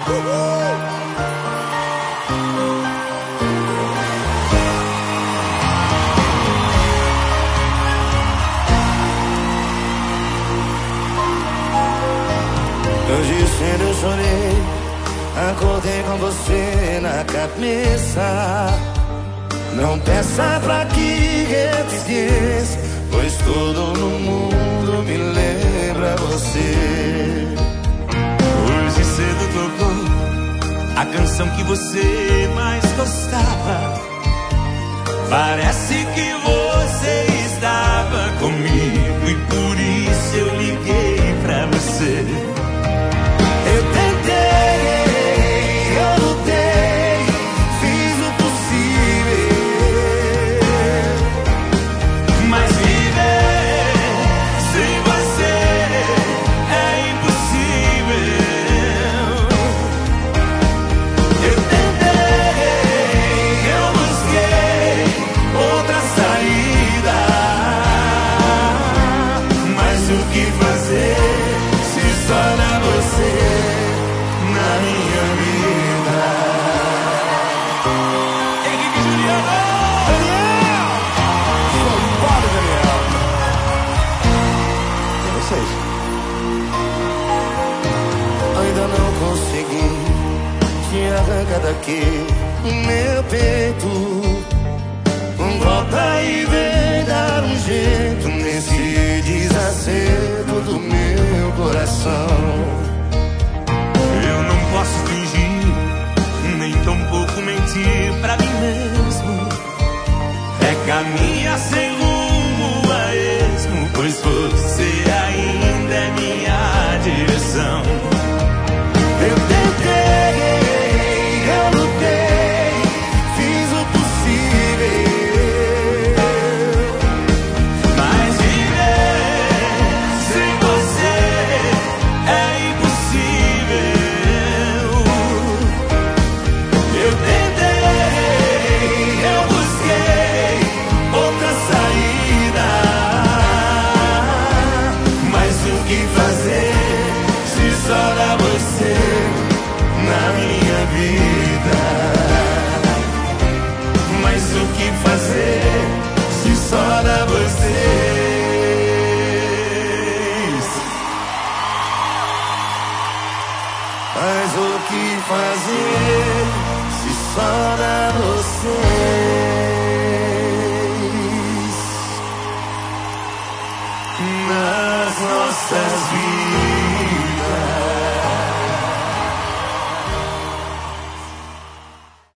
Hoje cedo eu chorei, acordei com você na cabeça. Não peça pra que eu te esqueça, pois todo no mundo me lembra você. Hoje cedo tocou a canção que você mais gostava. Parece que você estava comigo e por isso eu liguei pra você. Eu tentei, eu lutei, fiz o possível, mas viver sem você é impossível. eu tentei, eu busquei outra saída, mas o que fazer se só dá você na minha vida? Henrique Juliano! Daniel! Vambora, Daniel! É vocês. Ainda não consegui te arrancar daqui, meu peito. Volta e vem dar um jeito nesse desacerto do meu coração. Eu não posso fingir, nem tampouco mentir pra mim mesmo. É caminhar sem rumo a esmo, pois você ainda é minha direção. Eu tentei, eu lutei, fiz o possível, Mas viver sem você é impossível. eu tentei, eu busquei outra saída, mas o que fazer se só dá você na minha vida? Mas o que fazer se só dá vocês? Mas o que fazer se só dá vocês nas nossas